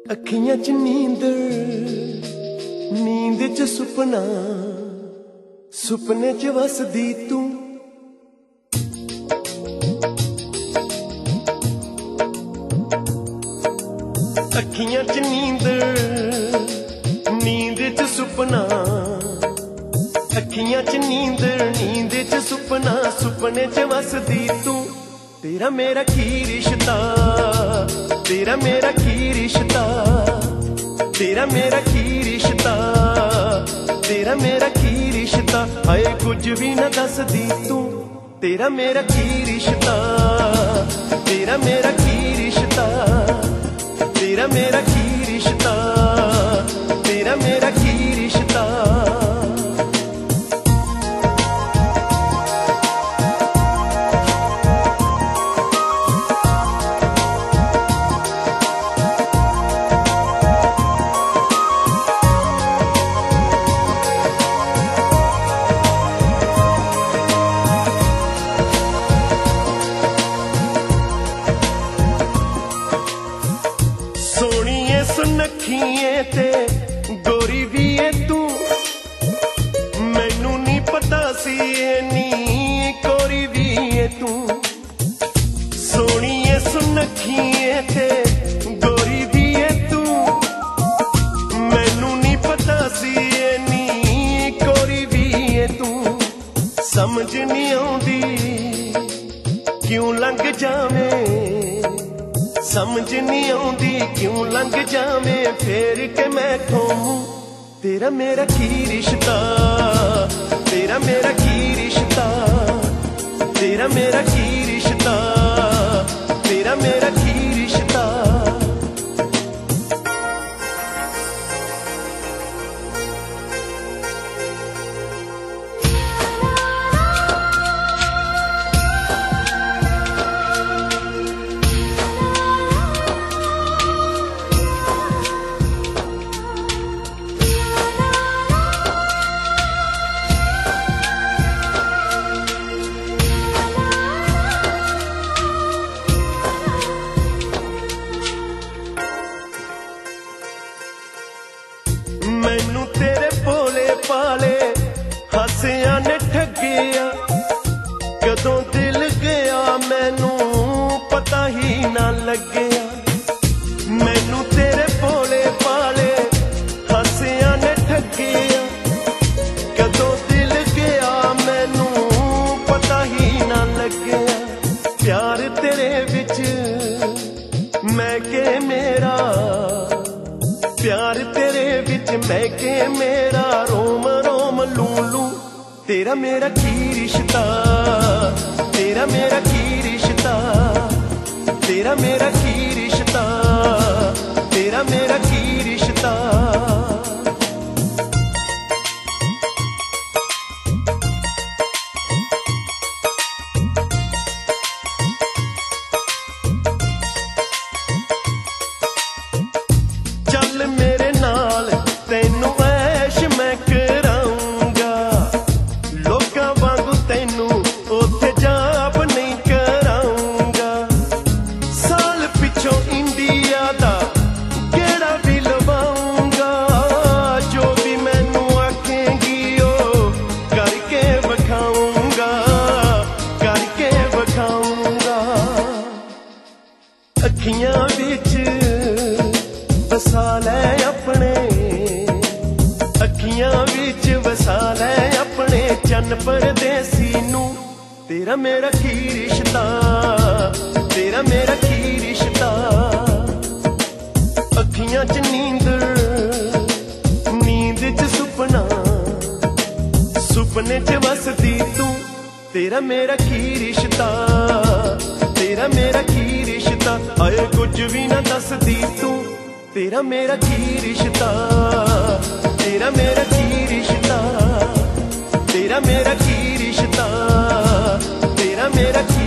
अखियां च नींद नींद च सुपना सुपने च वसदी तू अखियां च नींद नींद च सुपना अखियां च नींद नींद च सुपना सुपने च वसदी तू तेरा मेरा की रिश्ता तेरा मेरा की रिश्ता तेरा मेरा की रिश्ता तेरा मेरा की रिश्ता हाय कुछ भी न दसदी तू तेरा मेरा की रिश्ता तेरा मेरा की रिश्ता तेरा मेरा की रिश्ता तेरा मेरा की रिश्ता सोनिए सुनखिए ते गोरी भी है तू मैनू नहीं पता सी नी कोरी भी है तू सोनिए सुनखिए ते गोरी भी है तू मैनू नहीं पता सी नी कोरी भी है तू समझ नहीं आउंदी क्यों लंघ जावे समझ नहीं आउंदी क्यों लंघ जावे फेर के मैं ठोमू तेरा मेरा की रिश्ता तेरा मेरा की रिश्ता तेरा मेरा की रिश्ता तेरा मेरा की रिश्ता मैनू तेरे भोले पाले हसिया ने ठगिया कदों दिल गया मैनू पता ही ना लगया मैनू तेरे भोले पाले हसिया ने ठगिया कदों दिल गया मैनू पता ही ना लगया प्यार तेरे विच मैं के मेरा प्यार तेरे विच मैं के मेरा रोम रोम लू लू तेरा मेरा की रिश्ता तेरा मेरा की रिश्ता तेरा मेरा की रिश्ता तेरा मेरा की रिश्ता चल मेरे नाल तैनू ऐश मैं कराऊंगा लोकां वांगू तैनू उत्थे जाप नहीं कराऊंगा साल पिछों इंडिया दा गेड़ा भी लवाऊंगा जो भी मैनू आखेंगी ओ करके विखाऊंगा करके विखाऊंगा अखियां विच वसा लै अपने अखियां विच वसा लै अपने चन्न परदेसी नू तेरा मेरा की रिश्ता तेरा मेरा की रिश्ता अखियां च नींद नींद च सुपना सुपने च वसदी तू तेरा मेरा की रिश्ता तेरा मेरा की रिश्ता आए कुछ भी ना दसदी तू तेरा मेरा की रिश्ता तेरा मेरा की रिश्ता तेरा मेरा की रिश्ता तेरा मेरा